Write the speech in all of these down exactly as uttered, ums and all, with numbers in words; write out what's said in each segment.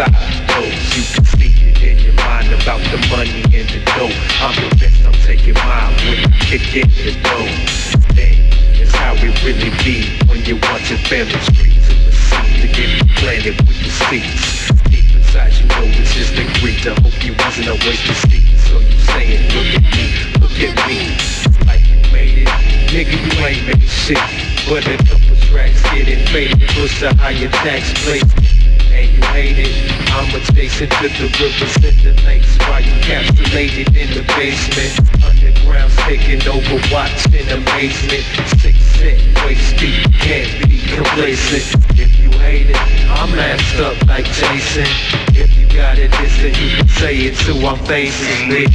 God knows you can see it in your mind about the money and the dough. I'm convinced I'm taking mine when I kick in the dough. Dang, it's how it really be when you watch your family street to the scene to get planted with the seats. Deep inside you know it's just a greed. I hope you wasn't a waste of seat. So you saying, look at me, look at me, like you made it. Nigga, you ain't made shit, but a couple tracks getting faded. Push the higher tax plate, and you hate it. I'm adjacent to the rivers and the lakes while you capsulated in the basement. Underground's taking over, watch in amazement. Six set, waist deep, can't be complacent. If you hate it, I'm masked up like Jason. If you got it, this then you can say it too, I'm facing it.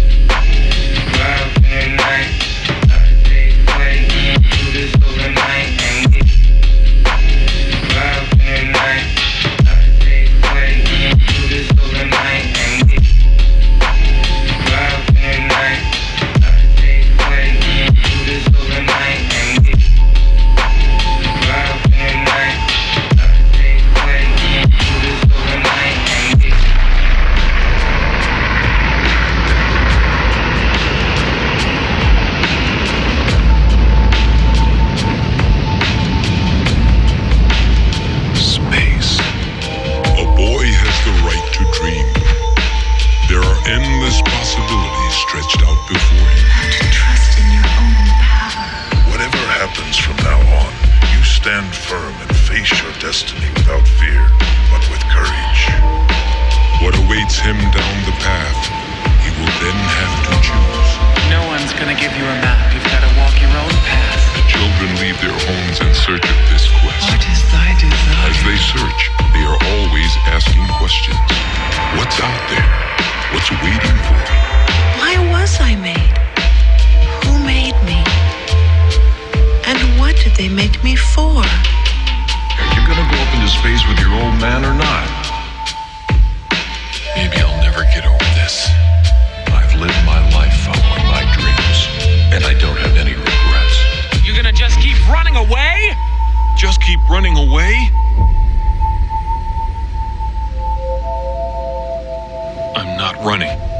Wild and night, I stay away, do this all night and get. Wild and night, I stay away, do this all night and get. Wild and night, I stay away, do this all night and get. Wild and night, I stay away, do this all night and get. Space. A boy has the right to dream. There are endless possibilities stretched out before him. And to trust in your own power. Whatever happens from now on, you stand firm and face your destiny without fear, but with courage. What awaits him down the path, he will then have to choose. No one's gonna give you a map. You've gotta walk your own path. The children leave their homes in search of this quest. What is thy desire? As they search, they are always asking questions. What's out there? What's waiting for me? Why was I made? Who made me? And what did they make me for? Are you gonna go up into space with your old man or not? Maybe I'll never get over this. I've lived my life following my dreams, and I don't have any regrets. You're gonna just keep running away? Just keep running away? I'm not running.